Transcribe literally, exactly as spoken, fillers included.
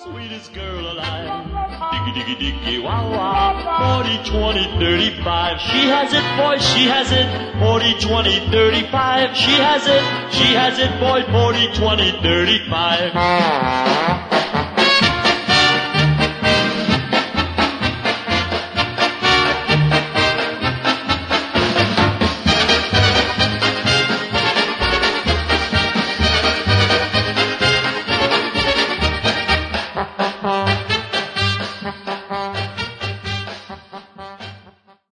Sweetest girl alive. Diggy, diggy, diggy, wow, wow. forty, twenty, thirty-five. She has it, boy, she has it. forty, twenty, thirty-five. She has it, she has it, boy. forty, twenty, thirty-five.